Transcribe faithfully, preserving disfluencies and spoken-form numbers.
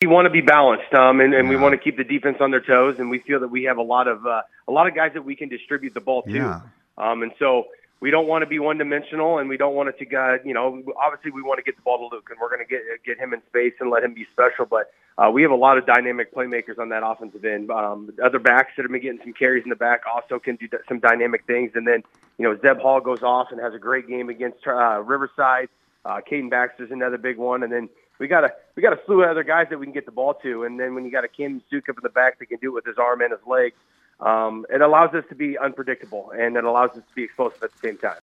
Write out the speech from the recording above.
want to be balanced, um, and, and yeah. we want to keep the defense on their toes, and we feel that we have a lot of uh, a lot of guys that we can distribute the ball to, Yeah. um, and so we don't want to be one-dimensional, and we don't want it to go. You know, obviously we want to get the ball to Luke, and we're going to get get him in space and let him be special. But uh, we have a lot of dynamic playmakers on that offensive end. Um, other backs that have been getting some carries in the back also can do some dynamic things, and then you know Zeb Hall goes off and has a great game against uh, Riverside. Uh, Caden Baxter's another big one, and then we got a we got a slew of other guys that we can get the ball to, and then when you got a Cam Sukup in the back that can do it with his arm and his legs, um, it allows us to be unpredictable, and it allows us to be explosive at the same time.